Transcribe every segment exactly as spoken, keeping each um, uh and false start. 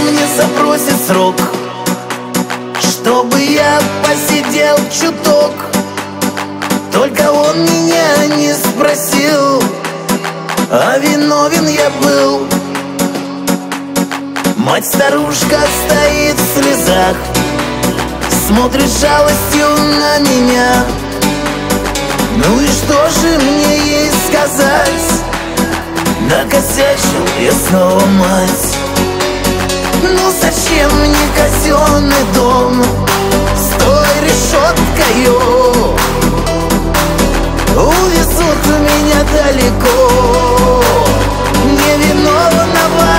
мне запросит срок, чтобы я посидел чуток. Только он меня не спросил, а виновен я был. Мать-старушка стоит в слезах, смотрит с жалостью на меня. Ну и что же мне ей сказать? Накосячил я снова, мать. Ну зачем мне казенный дом с той решеткою? Увезут меня далеко невиновного.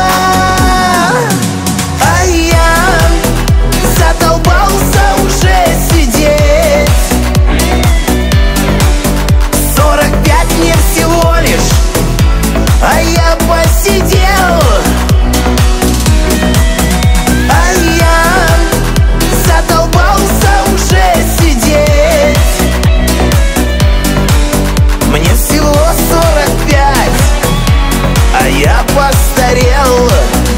А я задолбался уже сидеть. Сорок пять мне всего лишь, а я посидел. А я задолбался уже сидеть. Мне всего сорок пять, а я постарел.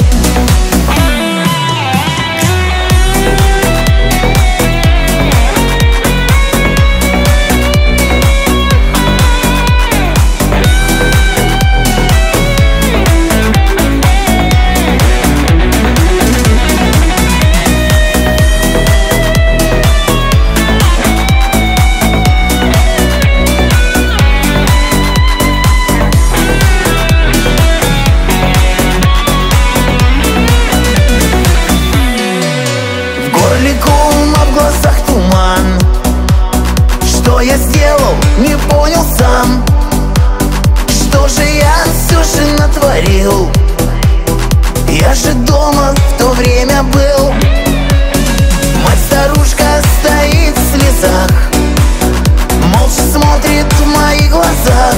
Что я сделал, не понял сам. Что же я все же натворил? Я же дома в то время был. Мать-старушка стоит в слезах, молча смотрит в мои глаза.